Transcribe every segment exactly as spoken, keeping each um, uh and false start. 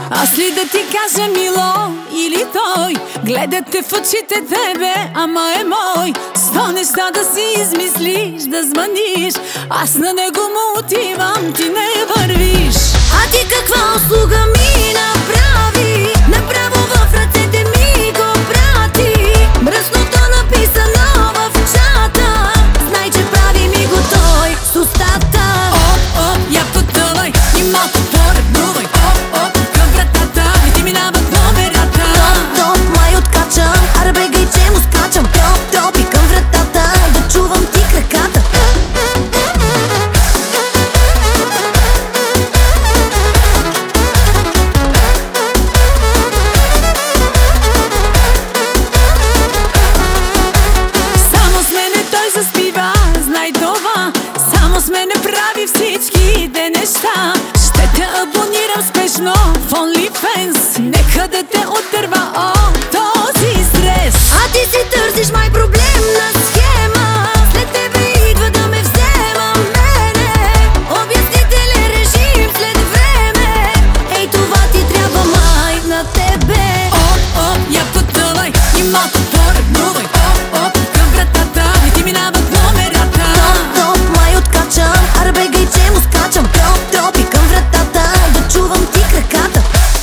Аз ли да ти кажа мило или той? Гледате в очите тебе, ама е мой. Сто неща да си измислиш, да звъниш, аз на него му отивам, ти не вървиш. А ти каква услуга ми направи? Направо в ръцете ми го прати. Мръсното написано в чата, знай, че прави ми го той с устата. Оп, оп, я потъвай и малко по-ревнувай. Оп, оп, към вратата и ти минават номерата. Топ, топ, май откачам, аре бегай, че му скачам. Топ, топ и към вратата, да чувам ти краката. Само с мене той заспива, знай това. Само с мене прави всичките неща. Ще те абонирам спешно в OnlyFans. Нека да те отърва от този стрес. А ти си търсиш май проблемна схема. След тебе идва да ме взема мене. Обяснителен режим след време. Ей, това ти трябва май на тебе. Оп, оп, я потъвай и малко по-ревнувай. Оп, оп, към вратата и ти минават номерата. Топ, топ, май откачам, аре бегай, че му скачам. Топ, топ и към вратата, да чувам ти краката.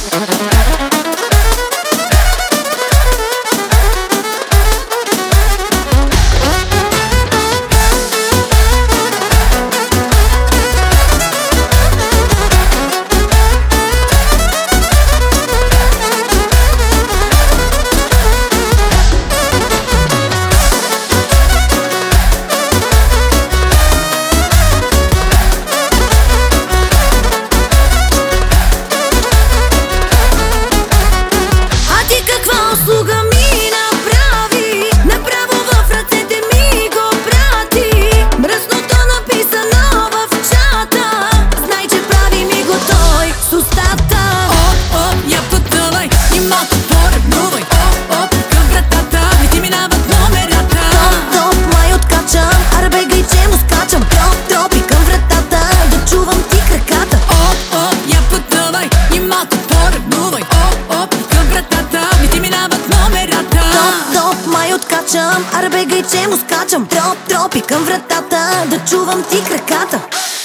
Услуга ми направи, направо в ръцете ми го прати. Мръсното написано в чата, знай, че прави ми го той с устата. Оп, оп, я потъвай и малко по-ревнувай. Оп, оп, към вратата и ти минават номерата. Топ, топ, май откачам, аре бегай, че му скачам. Топ, топ и към вратата, да чувам ти краката. Оп, оп, я потъвай и малко по-ревнувай. Оп, оп, към вратата и ти минават номерата. Топ, топ, май откачам, аре бегай, че му скачам. Топ, топ и към вратата, да чувам ти краката.